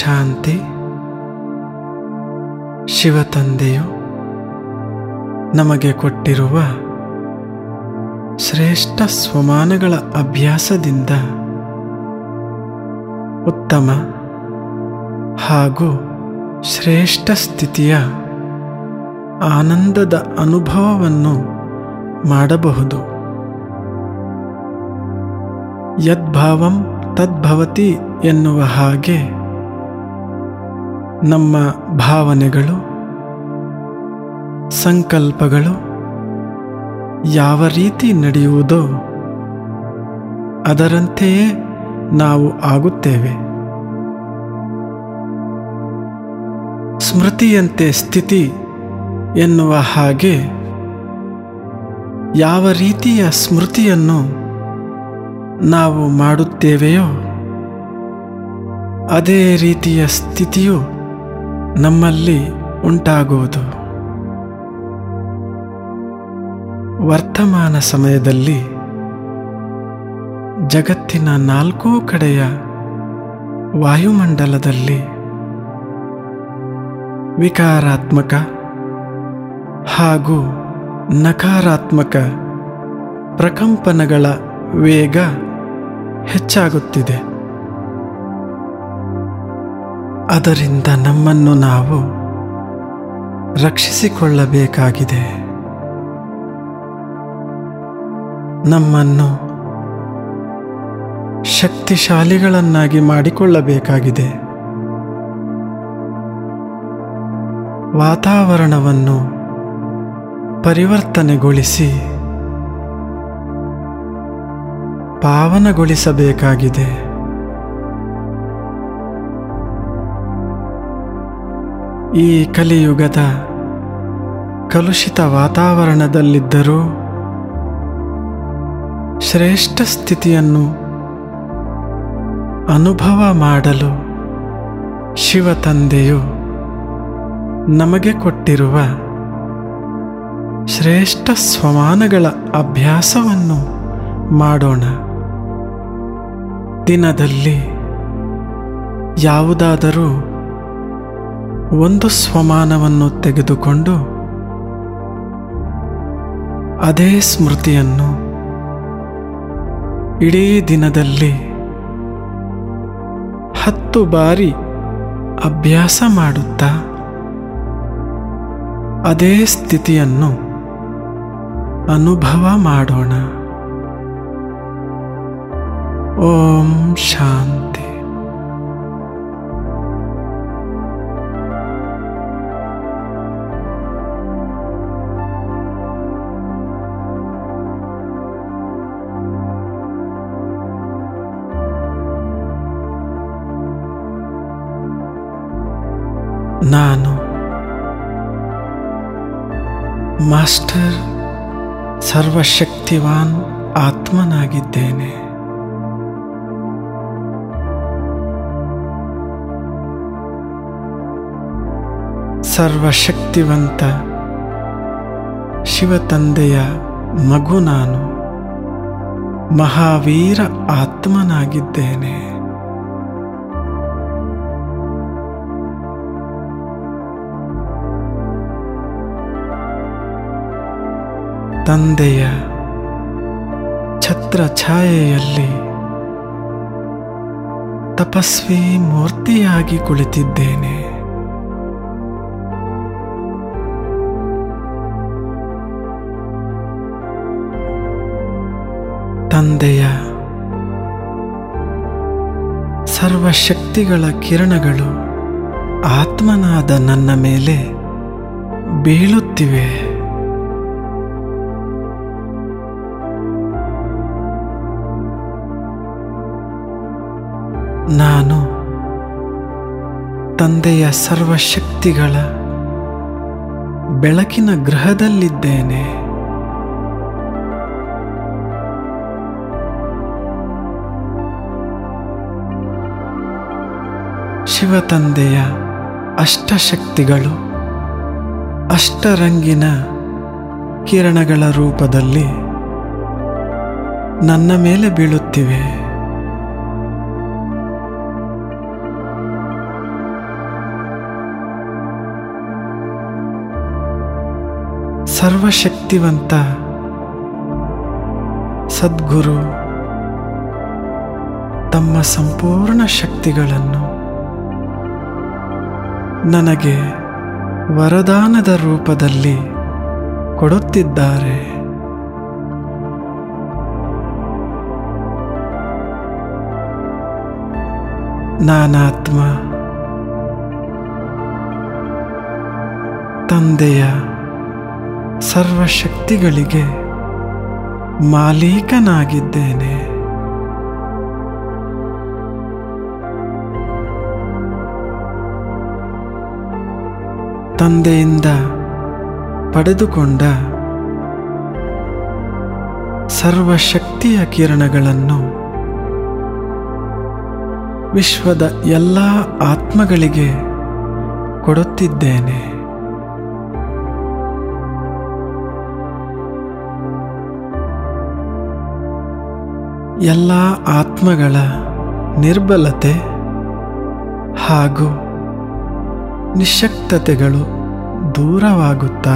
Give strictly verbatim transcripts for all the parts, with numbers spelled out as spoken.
ಶಾಂತಿ. ಶಿವತಂದೆಯು ನಮಗೆ ಕೊಟ್ಟಿರುವ ಶ್ರೇಷ್ಠ ಸ್ವಮಾನಗಳ ಅಭ್ಯಾಸದಿಂದ ಉತ್ತಮ ಹಾಗೂ ಶ್ರೇಷ್ಠ ಸ್ಥಿತಿಯ ಆನಂದದ ಅನುಭವವನ್ನು ಮಾಡಬಹುದು. ಯದ್ಭಾವಂ ತದ್ಭವತಿ ಎನ್ನುವ ಹಾಗೆ ನಮ್ಮ ಭಾವನೆಗಳು, ಸಂಕಲ್ಪಗಳು ಯಾವ ರೀತಿ ನಡೆಯುವುದೋ ಅದರಂತೆಯೇ ನಾವು ಆಗುತ್ತೇವೆ. ಸ್ಮೃತಿಯಂತೆ ಸ್ಥಿತಿ ಎನ್ನುವ ಹಾಗೆ ಯಾವ ರೀತಿಯ ಸ್ಮೃತಿಯನ್ನು ನಾವು ಮಾಡುತ್ತೇವೆಯೋ ಅದೇ ರೀತಿಯ ಸ್ಥಿತಿಯು ನಮ್ಮಲ್ಲಿ ಉಂಟಾಗುವುದು. ವರ್ತಮಾನ ಸಮಯದಲ್ಲಿ ಜಗತ್ತಿನ ನಾಲ್ಕೂ ಕಡೆಯ ವಾಯುಮಂಡಲದಲ್ಲಿ ವಿಕಾರಾತ್ಮಕ ಹಾಗೂ ನಕಾರಾತ್ಮಕ ಪ್ರಕಂಪನಗಳ ವೇಗ ಹೆಚ್ಚಾಗುತ್ತಿದೆ. ಅದರಿಂದ ನಮ್ಮನ್ನು ನಾವು ರಕ್ಷಿಸಿಕೊಳ್ಳಬೇಕಾಗಿದೆ. ನಮ್ಮನ್ನು ಶಕ್ತಿಶಾಲಿಗಳನ್ನಾಗಿ ಮಾಡಿಕೊಳ್ಳಬೇಕಾಗಿದೆ. ವಾತಾವರಣವನ್ನು ಪರಿವರ್ತನೆಗೊಳಿಸಿ ಪಾವನಗೊಳಿಸಬೇಕಾಗಿದೆ. ಈ ಕಲಿಯುಗದ ಕಲುಷಿತ ವಾತಾವರಣದಲ್ಲಿದ್ದರೂ ಶ್ರೇಷ್ಠ ಸ್ಥಿತಿಯನ್ನು ಅನುಭವ ಮಾಡಲು ಶಿವತಂದೆಯು ನಮಗೆ ಕೊಟ್ಟಿರುವ ಶ್ರೇಷ್ಠ ಸ್ವಮಾನಗಳ ಅಭ್ಯಾಸವನ್ನು ಮಾಡೋಣ. ದಿನದಲ್ಲಿ ಯಾವುದಾದರೂ ಒಂದು ಸ್ವಮಾನವನ್ನು ತೆಗೆದುಕೊಂಡು ಅದೇ ಸ್ಮೃತಿಯನ್ನು ಇಡೀ ದಿನದಲ್ಲಿ ಹತ್ತು ಬಾರಿ ಅಭ್ಯಾಸ ಮಾಡುತ್ತಾ ಅದೇ ಸ್ಥಿತಿಯನ್ನು ಅನುಭವ ಮಾಡೋಣ. ಓಂ ಶಾಂತಿ. ನಾನು ಮಾಸ್ಟರ್ ಸರ್ವಶಕ್ತಿವಾನ್ ಆತ್ಮನಾಗಿದ್ದೇನೆ. ಸರ್ವಶಕ್ತಿವಂತ ಶಿವತಂದೆಯ ಮಗು ನಾನು ಮಹಾವೀರ ಆತ್ಮನಾಗಿದ್ದೇನೆ. ತಂದೆಯ ಛತ್ರ ಛಾಯೆಯಲ್ಲಿ ತಪಸ್ವಿ ಮೂರ್ತಿಯಾಗಿ ಕುಳಿತಿದ್ದೇನೆ. ತಂದೆಯ ಸರ್ವಶಕ್ತಿಗಳ ಕಿರಣಗಳು ಆತ್ಮನಾದ ನನ್ನ ಮೇಲೆ ಬೀಳುತ್ತಿವೆ. ನಾನು ತಂದೆಯ ಸರ್ವಶಕ್ತಿಗಳ ಬೆಳಕಿನ ಗೃಹದಲ್ಲಿದ್ದೇನೆ. ಶಿವತಂದೆಯ ಅಷ್ಟಶಕ್ತಿಗಳು ಅಷ್ಟರಂಗಿನ ಕಿರಣಗಳ ರೂಪದಲ್ಲಿ ನನ್ನ ಮೇಲೆ ಬೀಳುತ್ತಿವೆ. ಸರ್ವಶಕ್ತಿವಂತ ಸದ್ಗುರು ತಮ್ಮ ಸಂಪೂರ್ಣ ಶಕ್ತಿಗಳನ್ನು ನನಗೆ ವರದಾನದ ರೂಪದಲ್ಲಿ ಕೊಡುತ್ತಿದ್ದಾರೆ. ನಾನಾತ್ಮ ತಂದೆಯ ಸರ್ವಶಕ್ತಿಗಳಿಗೆ ಮಾಲೀಕನಾಗಿದ್ದೇನೆ. ತಂದೆಯಿಂದ ಪಡೆದುಕೊಂಡ ಸರ್ವಶಕ್ತಿಯ ಕಿರಣಗಳನ್ನು ವಿಶ್ವದ ಎಲ್ಲ ಆತ್ಮಗಳಿಗೆ ಕೊಡುತ್ತಿದ್ದೇನೆ. ಎಲ್ಲ ಆತ್ಮಗಳ ನಿರ್ಬಲತೆ ಹಾಗೂ ನಿಶ್ಶಕ್ತತೆಗಳು ದೂರವಾಗುತ್ತಾ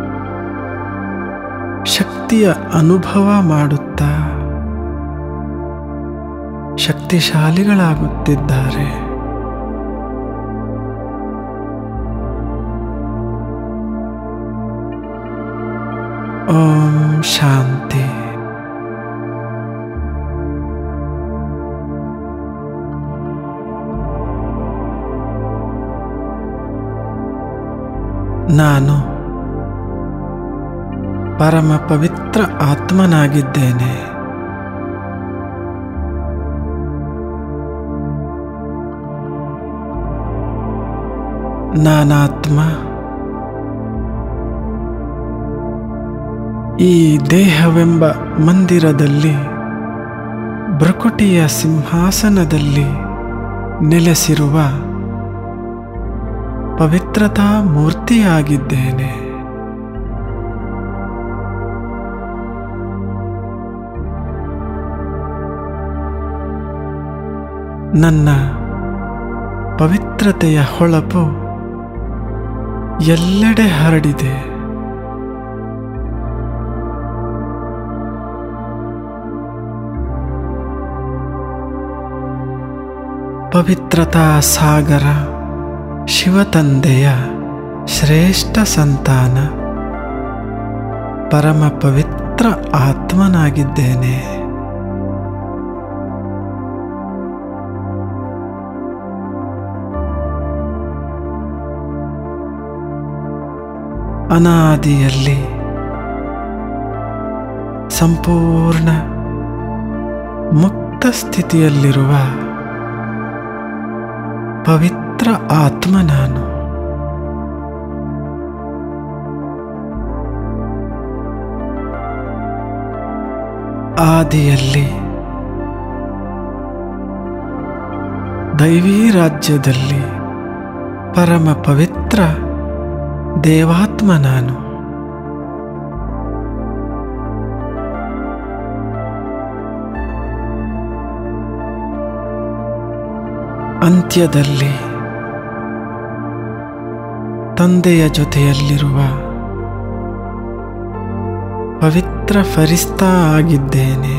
ಶಕ್ತಿಯ ಅನುಭವ ಮಾಡುತ್ತಾ ಶಕ್ತಿಶಾಲಿಗಳಾಗುತ್ತಿದ್ದಾರೆ. ಓಂ ಶಾಂತಿ. ನಾನು ಪರಮ ಪವಿತ್ರ ಆತ್ಮನಾಗಿದ್ದೇನೆ. ನಾನಾತ್ಮ ಈ ದೇಹವೆಂಬ ಮಂದಿರದಲ್ಲಿ ಭ್ರುಕುಟಿಯ ಸಿಂಹಾಸನದಲ್ಲಿ ನೆಲೆಸಿರುವ ಪವಿತ್ರತಾ ಮೂರ್ತಿಯಾಗಿದ್ದೇನೆ. ನನ್ನ ಪವಿತ್ರತೆಯ ಹೊಳಪು ಎಲ್ಲೆಡೆ ಹರಡಿದೆ. ಪವಿತ್ರತಾ ಸಾಗರ ಶಿವತಂದೆಯ ಶ್ರೇಷ್ಠ ಸಂತಾನ ಪರಮ ಪವಿತ್ರ ಆತ್ಮನಾಗಿದ್ದೇನೆ. ಅನಾದಿಯಲ್ಲಿ ಸಂಪೂರ್ಣ ಮುಕ್ತ ಸ್ಥಿತಿಯಲ್ಲಿರುವ ಪವಿತ್ರ ಆತ್ಮ ನಾನು. ಆದಿಯಲ್ಲಿ ದೈವೀ ರಾಜ್ಯದಲ್ಲಿ ಪರಮ ಪವಿತ್ರ ದೇವಾತ್ಮ ನಾನು. ಅಂತ್ಯದಲ್ಲಿ ತಂದೆಯ ಜೊತೆಯಲ್ಲಿರುವ ಪವಿತ್ರ ಫರಿಸ್ತಾ ಆಗಿದ್ದೇನೆ.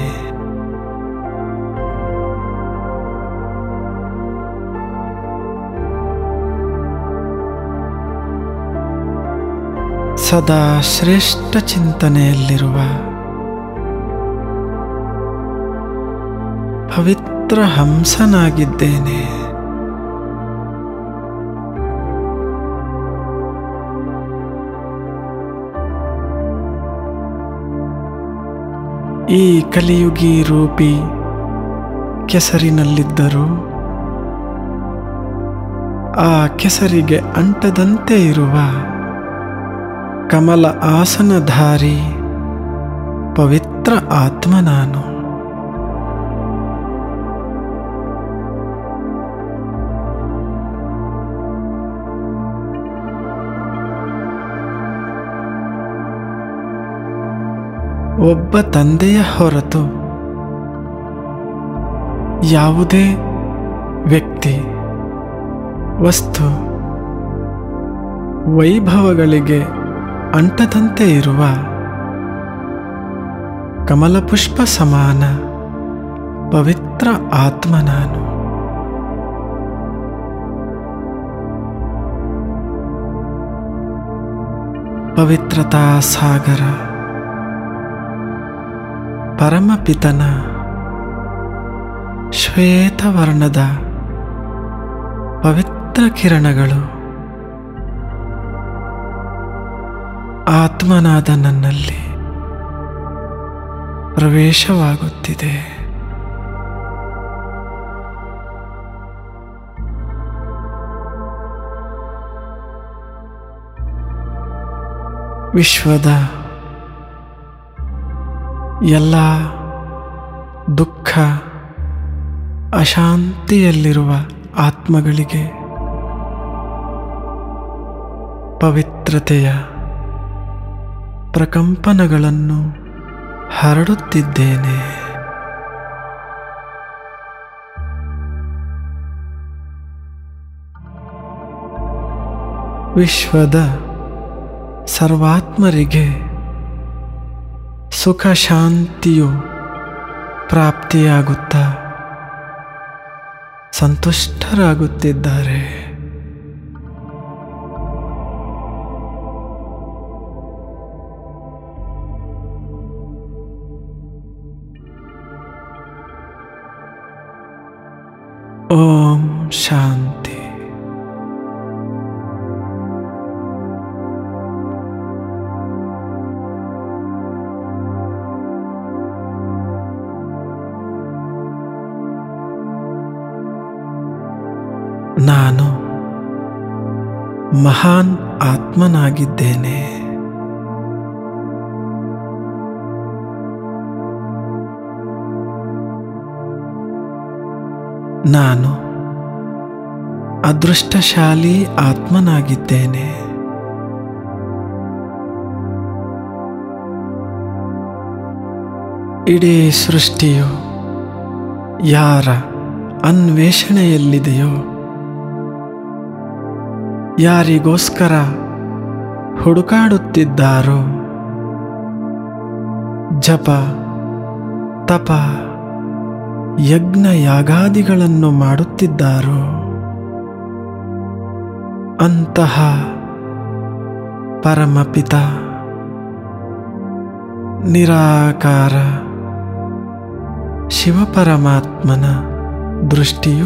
ಸದಾ ಶ್ರೇಷ್ಠ ಚಿಂತನೆಯಲ್ಲಿರುವ ಪವಿತ್ರ ಹಂಸನಾಗಿದ್ದೇನೆ. ಈ ಕಲಿಯುಗಿ ರೂಪಿ ಕೆಸರಿನಲ್ಲಿದ್ದರೂ ಆ ಕೆಸರಿಗೆ ಅಂಟದಂತೆ ಇರುವ ಕಮಲ ಆಸನಧಾರಿ ಪವಿತ್ರ ಆತ್ಮ ನಾನು. ಒಬ್ಬ ತಂದೆಯ ಹೊರತು ಯಾವುದೇ ವ್ಯಕ್ತಿ, ವಸ್ತು, ವೈಭವಗಳಿಗೆ ಅಂಟದಂತೆ ಇರುವ ಕಮಲಪುಷ್ಪ ಸಮಾನ ಪವಿತ್ರ ಆತ್ಮ ನಾನು. ಪವಿತ್ರತಾ ಸಾಗರ ಪರಮಪಿತನ ಶ್ವೇತವರ್ಣದ ಪವಿತ್ರ ಕಿರಣಗಳು ಆತ್ಮನಾದ ನನ್ನಲ್ಲಿ ಪ್ರವೇಶವಾಗುತ್ತಿದೆ. ವಿಶ್ವದ ಎಲ್ಲ ದುಃಖ ಅಶಾಂತಿಯಲ್ಲಿರುವ ಆತ್ಮಗಳಿಗೆ ಪವಿತ್ರತೆಯ ಪ್ರಕಂಪನಗಳನ್ನು ಹರಡುತ್ತಿದ್ದೇನೆ. ವಿಶ್ವದ ಸರ್ವಾತ್ಮರಿಗೆ ಸುಖ ಶಾಂತಿಯು ಪ್ರಾಪ್ತಿಯಾಗುತ್ತಾ ಸಂತುಷ್ಟರಾಗುತ್ತಿದ್ದಾರೆ. ಓಂ ಶಾಂತಿ. ನಾನು ಮಹಾನ್ ಆತ್ಮನಾಗಿದ್ದೇನೆ. ನಾನು ಅದೃಷ್ಟಶಾಲಿ ಆತ್ಮನಾಗಿದ್ದೇನೆ. ಇಡೀ ಸೃಷ್ಟಿಯು ಯಾರ ಅನ್ವೇಷಣೆಯಲ್ಲಿದೆಯೋ, ಯಾರಿಗೋಸ್ಕರ ಹುಡುಕಾಡುತ್ತಿದ್ದಾರೋ, ಜಪ ತಪ ಯಜ್ಞ ಯಾಗಾದಿಗಳನ್ನು ಮಾಡುತ್ತಿದ್ದಾರೋ, ಅಂತಹ ಪರಮಪಿತ ನಿರಾಕಾರ ಶಿವಪರಮಾತ್ಮನ ದೃಷ್ಟಿಯು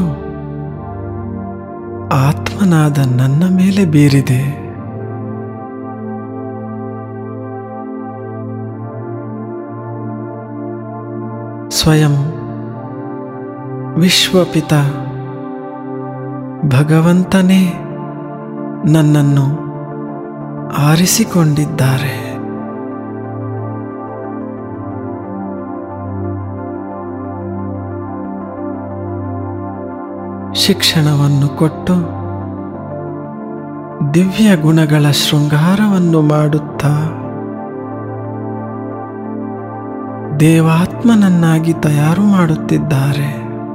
ಆತ್ಮನಾದ ನನ್ನ ಮೇಲೆ ಬೀರಿದೆ. ಸ್ವಯಂ ವಿಶ್ವಪಿತ ಭಗವಂತನೇ ನನ್ನನ್ನು ಆರಿಸಿಕೊಂಡಿದ್ದಾರೆ. ಶಿಕ್ಷಣವನ್ನು ಕೊಟ್ಟು ದಿವ್ಯ ಗುಣಗಳ ಶೃಂಗಾರವನ್ನು ಮಾಡುತ್ತಾ ದೇವಾತ್ಮನನ್ನಾಗಿ ತಯಾರು ಮಾಡುತ್ತಿದ್ದಾರೆ.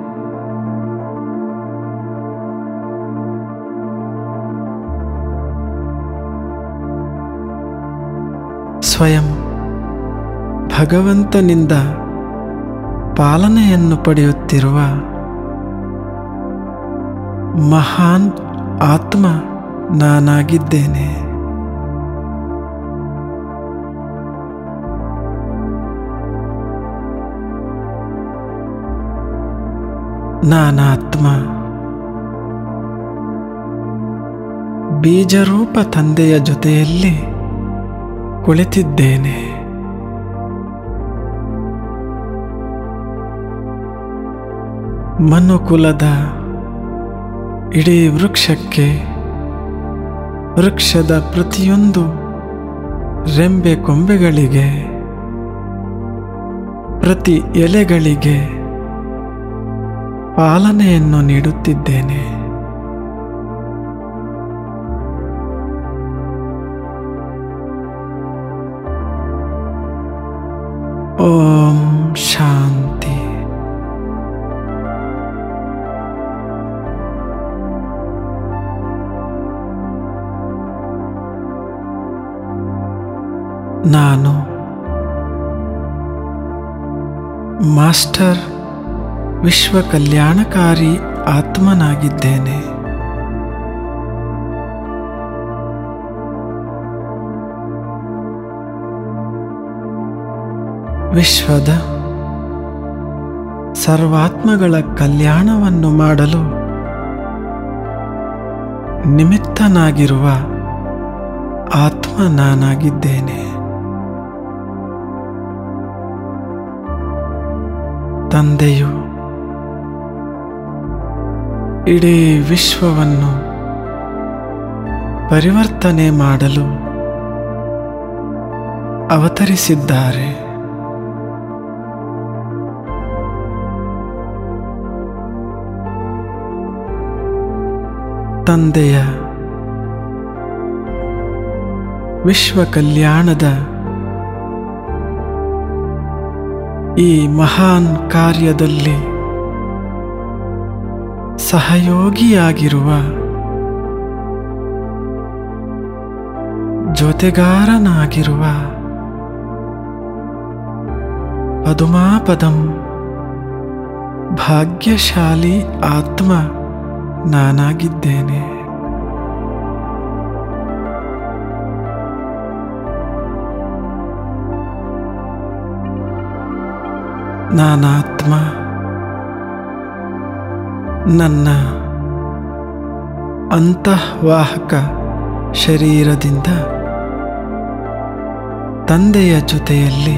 ಸ್ವಯಂ ಭಗವಂತನಿಂದ ಪಾಲನೆಯನ್ನು ಪಡೆಯುತ್ತಿರುವ ಮಹಾನ್ ಆತ್ಮ ನಾನಾಗಿದ್ದೇನೆ. ನಾನಾತ್ಮ ಬೀಜರೂಪ ತಂದೆಯ ಜೊತೆಯಲ್ಲಿ ಕುಳಿತಿದ್ದೇನೆ. ಮನುಕುಲದ ಇಡೀ ವೃಕ್ಷಕ್ಕೆ, ವೃಕ್ಷದ ಪ್ರತಿಯೊಂದು ರೆಂಬೆ ಕೊಂಬೆಗಳಿಗೆ, ಪ್ರತಿ ಎಲೆಗಳಿಗೆ ಪಾಲನೆಯನ್ನು ನೀಡುತ್ತಿದ್ದೇನೆ. ಓಂ ಶಾಂತಿ. ನಾನು ಮಾಸ್ಟರ್ ವಿಶ್ವ ಕಲ್ಯಾಣಕಾರಿ ಆತ್ಮನಾಗಿದ್ದೇನೆ. ವಿಶ್ವದ ಸರ್ವಾತ್ಮಗಳ ಕಲ್ಯಾಣವನ್ನು ಮಾಡಲು ನಿಮಿತ್ತನಾಗಿರುವ ಆತ್ಮ ನಾನಾಗಿದ್ದೇನೆ. ತಂದೆಯು ಇಡೀ ವಿಶ್ವವನ್ನು ಪರಿವರ್ತನೆ ಮಾಡಲು ಅವತರಿಸಿದ್ದಾರೆ. ತಂದೆಯ ವಿಶ್ವ ಕಲ್ಯಾಣದ ಈ ಮಹಾನ್ ಕಾರ್ಯದಲ್ಲಿ ಸಹಯೋಗಿಯಾಗಿರುವ ಜೊತೆಗಾರನಾಗಿರುವ ಪದುಮಾಪದಂ ಭಾಗ್ಯಶಾಲಿ ಆತ್ಮ ನಾನಾಗಿದ್ದೇನೆ. ನಾನಾತ್ಮ ನನ್ನ ಅಂತಃವಾಹಕ ಶರೀರದಿಂದ ತಂದೆಯ ಜೊತೆಯಲ್ಲಿ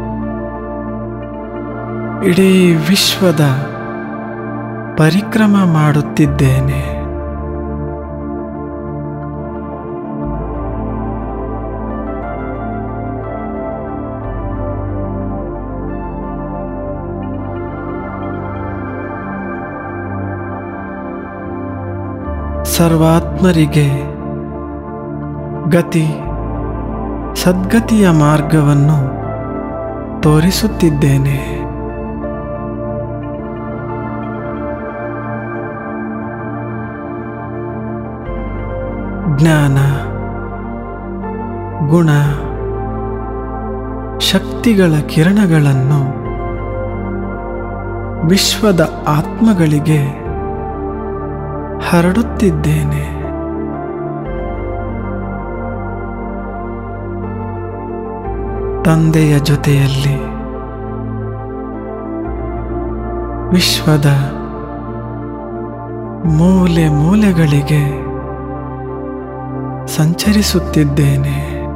ಇಡೀ ವಿಶ್ವದ ಪರಿಕ್ರಮ ಮಾಡುತ್ತಿದ್ದೇನೆ. ಸರ್ವಾತ್ಮರಿಗೆ ಗತಿ ಸದ್ಗತಿಯ ಮಾರ್ಗವನ್ನು ತೋರಿಸುತ್ತಿದ್ದೇನೆ. ಜ್ಞಾನ ಗುಣ ಶಕ್ತಿಗಳ ಕಿರಣಗಳನ್ನು ವಿಶ್ವದ ಆತ್ಮಗಳಿಗೆ ಹರಡುತ್ತಿದ್ದೇನೆ. ತಂದೆಯ ಜೊತೆಯಲ್ಲಿ ವಿಶ್ವದ ಮೂಲೆ ಮೂಲೆಗಳಿಗೆ ಸಂಚರಿಸುತ್ತಿದ್ದೇನೆ.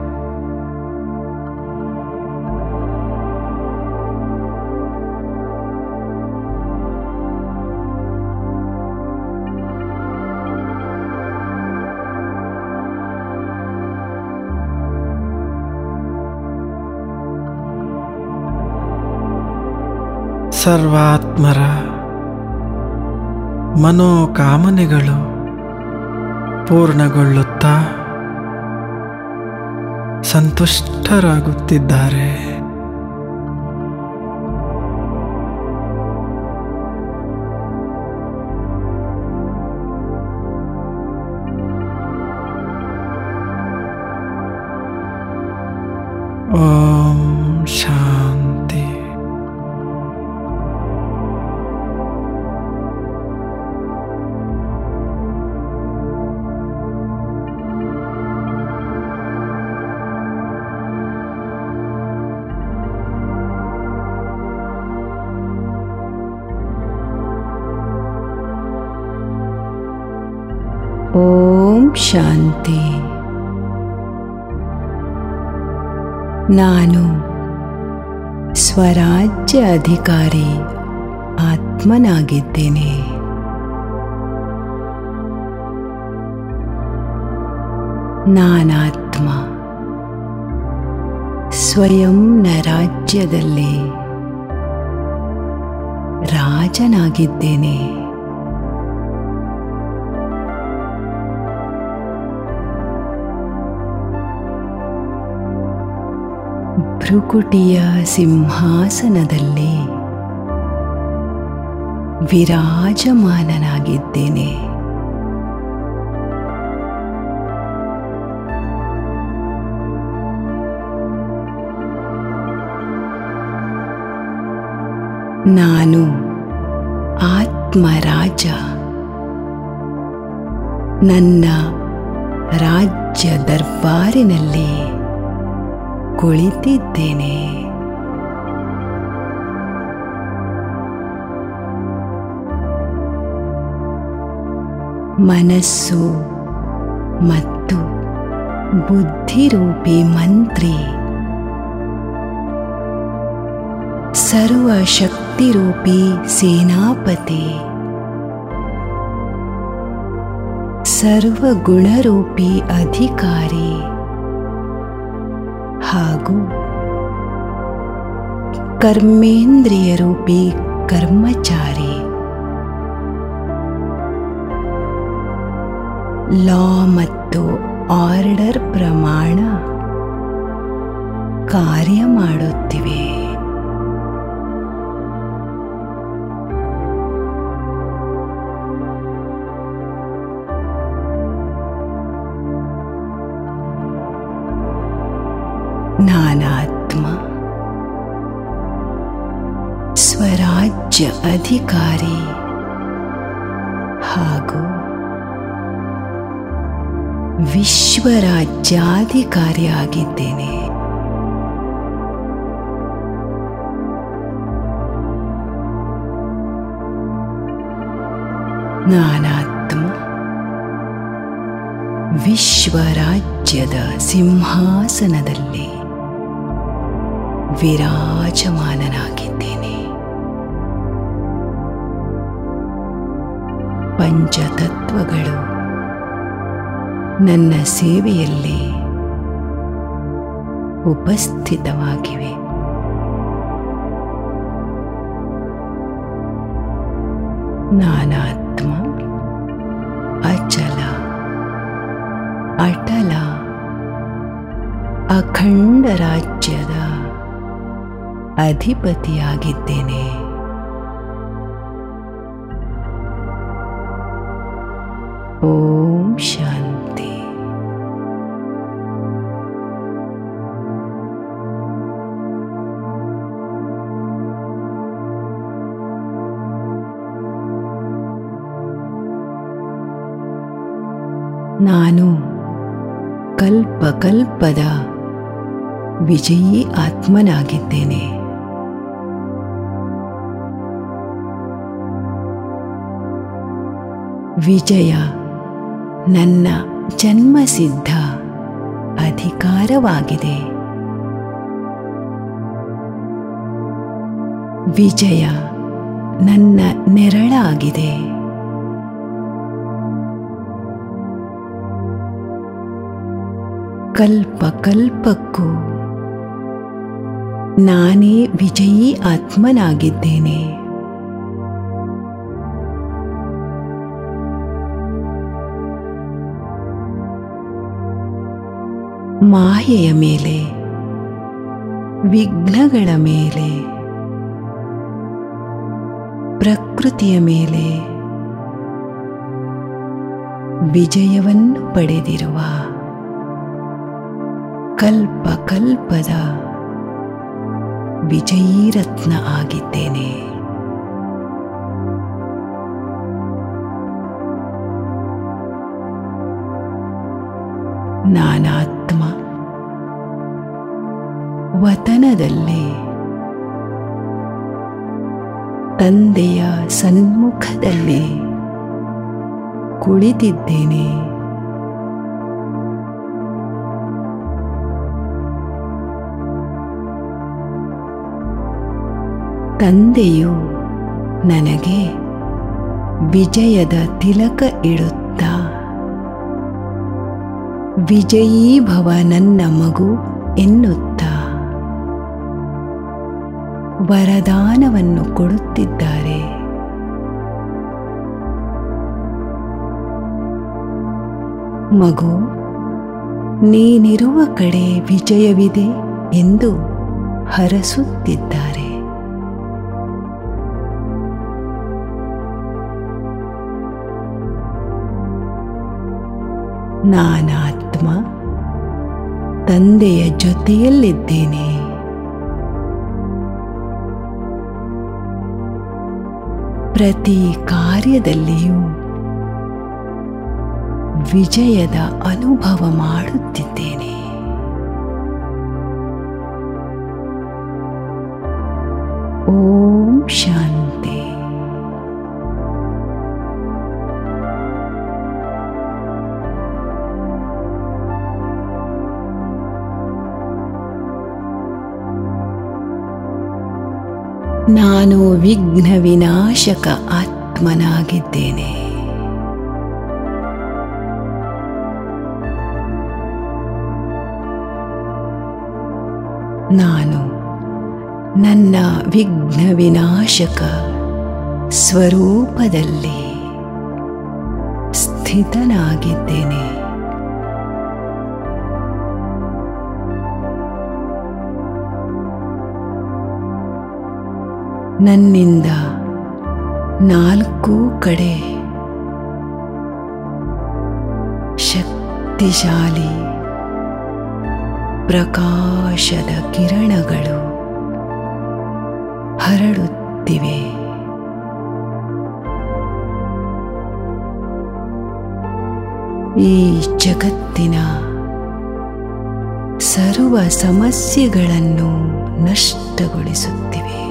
ಸರ್ವಾತ್ಮರ ಮನೋಕಾಮನೆಗಳು ಪೂರ್ಣಗೊಳ್ಳುತ್ತಾ ಸಂತುಷ್ಟರಾಗುತ್ತಿದ್ದಾರೆ. ಓಂ ಶಾಂತಿ. ಓಂ ಶಾಂತಿ. ನಾನು ಸ್ವರಾಜ್ಯ ಅಧಿಕಾರಿ ಆತ್ಮನಾಗಿದ್ದೇನೆ. ನಾನಾತ್ಮ ಸ್ವಯಂನ ರಾಜ್ಯದಲ್ಲಿ ರಾಜನಾಗಿದ್ದೇನೆ. ಭೃಕುಟಿಯ ಸಿಂಹಾಸನದಲ್ಲಿ ವಿರಾಜಮಾನನಾಗಿದ್ದೇನೆ. ನಾನು ಆತ್ಮರಾಜ. ನನ್ನ ರಾಜ್ಯ ದರ್ಬಾರಿನಲ್ಲಿ ಕುಳಿತಿದ್ದೇನೆ. ಮನಸ್ಸು ಮತ್ತು ಬುದ್ಧಿರೂಪಿ ಮಂತ್ರಿ ಸರ್ವಶಕ್ತಿರೂಪಿ ಸೇನಾಪತಿ ಸರ್ವಗುಣರೂಪಿ ಅಧಿಕಾರಿ ಹಾಗೂ ಕರ್ಮೇಂದ್ರಿಯರೂಪಿ ಕರ್ಮಚಾರಿ ಲಾ ಮತ್ತು ಆರ್ಡರ್ ಪ್ರಮಾಣ ಕಾರ್ಯ ಮಾಡುತ್ತಿವೆ. ನಾನಾತ್ಮ ಸ್ವರಾಜ್ಯ ಅಧಿಕಾರಿ ಹಾಗೂ ವಿಶ್ವರಾಜ್ಯಾಧಿಕಾರಿಯಾಗಿದ್ದೇನೆ. ನಾನಾತ್ಮ ವಿಶ್ವರಾಜ್ಯದ ಸಿಂಹಾಸನದಲ್ಲಿ ವಿರಾಜಮಾನನಾಗಿದ್ದೇನೆ. ಪಂಚತತ್ವಗಳು ನನ್ನ ಸೇವೆಯಲ್ಲಿ ಉಪಸ್ಥಿತವಾಗಿವೆ. ನಾನಾತ್ಮ ಅಚಲ ಅಟಲ ಅಖಂಡ ರಾಜ್ಯದ ಅಧಿಪತಿಯಾಗಿದ್ದೇನೆ. ಓಂ ಶಾಂತಿ. ನಾನು ಕಲ್ಪ ಕಲ್ಪದ ವಿಜಯೀ ಆತ್ಮನಾಗಿದ್ದೇನೆ. ವಿಜಯ ನನ್ನ ಜನ್ಮಸಿದ್ಧ ಅಧಿಕಾರವಾಗಿದೆ. ವಿಜಯ ನನ್ನ ನೆರಳಾಗಿದೆ. ಕಲ್ಪ ಕಲ್ಪಕ್ಕೂ ನಾನೇ ವಿಜಯೀ ಆತ್ಮನಾಗಿದ್ದೇನೆ. ಮಾಯೆಯ ಮೇಲೆ, ವಿಘ್ನಗಳ ಮೇಲೆ, ಪ್ರಕೃತಿಯ ಮೇಲೆ ವಿಜಯವನ್ನು ಪಡೆದಿರುವ ಕಲ್ಪ ಕಲ್ಪದ ವಿಜಯೀ ರತ್ನ ಆಗಿದ್ದೇನೆ. ನಾನಾತ್ಮ ವತನದಲ್ಲಿ ತಂದೆಯ ಸನ್ಮುಖದಲ್ಲಿ ಕುಳಿತಿದ್ದೇನೆ. ತಂದೆಯು ನನಗೆ ವಿಜಯದ ತಿಲಕ ಇಡುತ್ತಾ ವಿಜಯೀ ಭವ ನನ್ನ ಮಗು ಎನ್ನುತ್ತಾ ವರದಾನವನ್ನು ಕೊಡುತ್ತಿದ್ದಾರೆ. ಮಗು, ನೀನಿರುವ ಕಡೆ ವಿಜಯವಿದೆ ಎಂದು ಹರಸುತ್ತಿದ್ದಾರೆ. ನಾನಾತ್ಮ ತಂದೆಯ ಜೊತೆಯಲ್ಲಿದ್ದೇನೆ. ಪ್ರತಿ ಕಾರ್ಯದಲ್ಲಿಯೂ ವಿಜಯದ ಅನುಭವ ಮಾಡುತ್ತಿದ್ದೇನೆ. ಓಂ ಶಾಂತಿ. ನಾನು ವಿಘ್ನ ವಿನಾಶಕ ಆತ್ಮನಾಗಿದ್ದೇನೆ. ನಾನು ನನ್ನ ವಿಘ್ನ ವಿನಾಶಕ ಸ್ವರೂಪದಲ್ಲಿ ಸ್ಥಿತನಾಗಿದ್ದೇನೆ. ನನ್ನಿಂದ ನಾಲ್ಕು ಕಡೆ ಶಕ್ತಿಶಾಲಿ ಪ್ರಕಾಶದ ಕಿರಣಗಳು ಹರಡುತ್ತಿವೆ. ಈ ಜಗತ್ತಿನ ಸರ್ವ ಸಮಸ್ಯೆಗಳನ್ನು ನಷ್ಟಗೊಳಿಸುತ್ತಿವೆ.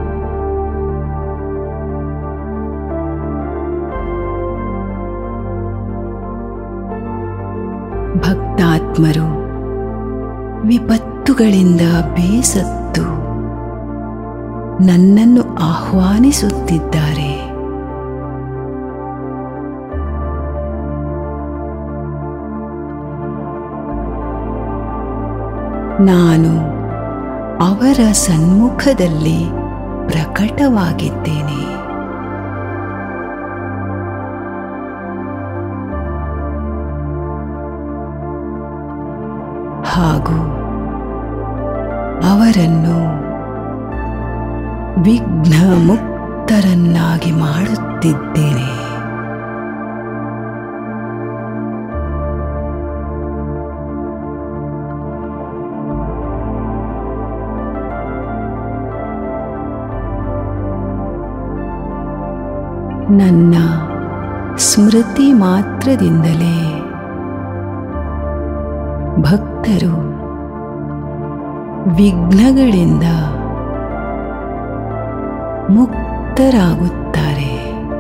ಭಕ್ತಾತ್ಮರು ವಿಪತ್ತುಗಳಿಂದ ಬೇಸತ್ತು ನನ್ನನ್ನು ಆಹ್ವಾನಿಸುತ್ತಿದ್ದಾರೆ. ನಾನು ಅವರ ಸನ್ಮುಖದಲ್ಲಿ ಪ್ರಕಟವಾಗಿದ್ದೇನೆ. ಹಾಗೂ ಅವರನ್ನು ವಿಘ್ನ ಮುಕ್ತರನ್ನಾಗಿ ಮಾಡುತ್ತಿದ್ದೇನೆ. ನನ್ನ ಸ್ಮೃತಿ ಮಾತ್ರದಿಂದಲೇ ಭಕ್ತರು ವಿಘ್ನಗಳಿಂದ ಮುಕ್ತರಾಗುತ್ತಾರೆ.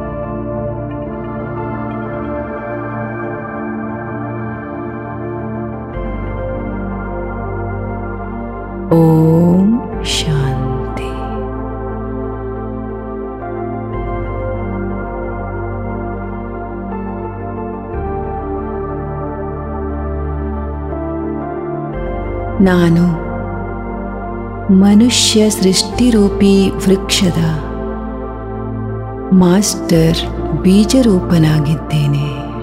ಓಂ ಶಾಂತಿ. ನಾನು ಮನುಷ್ಯ ಸೃಷ್ಟಿರೂಪಿ ವೃಕ್ಷದ ಮಾಸ್ಟರ್ ಬೀಜರೂಪನಾಗಿದ್ದೇನೆ.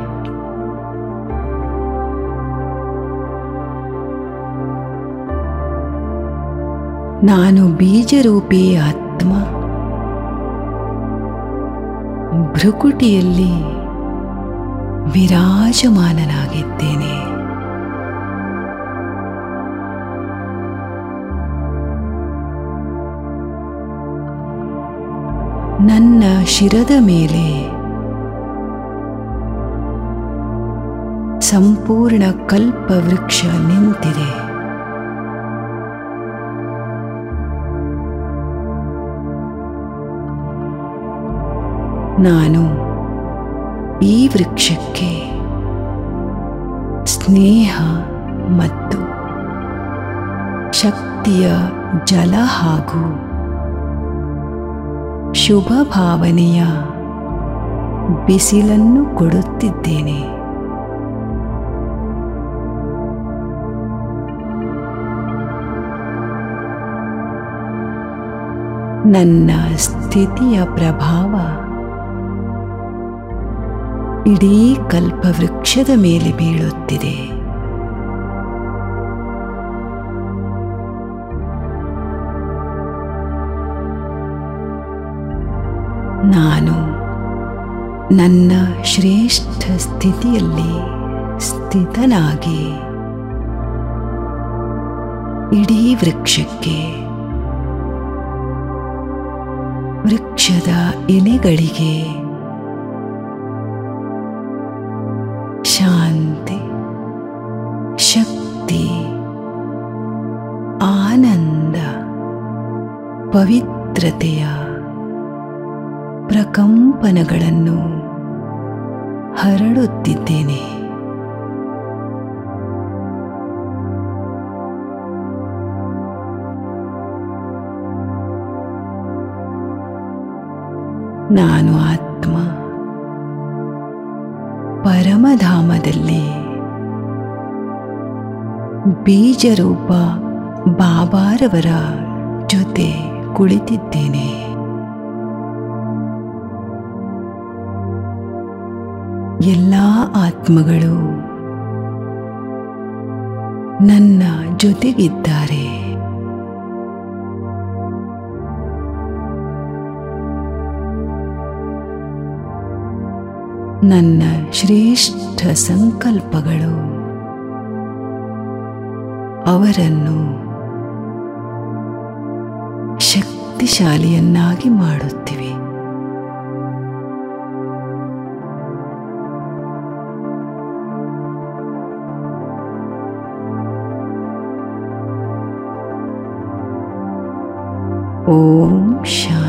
ನಾನು ಬೀಜರೂಪಿ ಆತ್ಮ ಭ್ರುಕುಟಿಯಲ್ಲಿ ವಿರಾಜಮಾನನಾಗಿದ್ದೇನೆ. ನನ್ನ ಶಿರದ ಮೇಲೆ ಸಂಪೂರ್ಣ ಕಲ್ಪವೃಕ್ಷ ನಿಂತಿದೆ. ನಾನು ಈ ವೃಕ್ಷಕ್ಕೆ ಸ್ನೇಹ ಮತ್ತು ಶಕ್ತಿಯ ಜಲ ಹಾಗೂ ಶುಭ ಭಾವನೆಯ ಬಿಸಿಲನ್ನು ಕೊಡುತ್ತಿದ್ದೇನೆ. ನನ್ನ ಸ್ಥಿತಿಯ ಪ್ರಭಾವ ಇಡೀ ಕಲ್ಪವೃಕ್ಷದ ಮೇಲೆ ಬೀಳುತ್ತಿದೆ. ನಾನು ನನ್ನ ಶ್ರೇಷ್ಠ ಸ್ಥಿತಿಯಲ್ಲಿ ಸ್ಥಿತನಾಗಿ ಇಡೀ ವೃಕ್ಷಕ್ಕೆ ವೃಕ್ಷದ ಎಲೆಗಳಿಗೆ ಶಾಂತಿ, ಶಕ್ತಿ, ಆನಂದ, ಪವಿತ್ರತೆಯ ಪ್ರಕಂಪನಗಳನ್ನು ಹರಡುತ್ತಿದ್ದೇನೆ. ನಾನು ಆತ್ಮ ಪರಮಧಾಮದಲ್ಲಿ ಬೀಜರೂಪ ಬಾಬಾರವರ ಜೊತೆ ಕುಳಿತಿದ್ದೇನೆ. ಎಲ್ಲ ಆತ್ಮಗಳು ನನ್ನ ಜೊತೆಗಿದ್ದಾರೆ. ನನ್ನ ಶ್ರೇಷ್ಠ ಸಂಕಲ್ಪಗಳು ಅವರನ್ನು ಶಕ್ತಿಶಾಲಿಯನ್ನಾಗಿ ಮಾಡುತ್ತಿವೆ. ಓಂ ಶಾಂತಿ.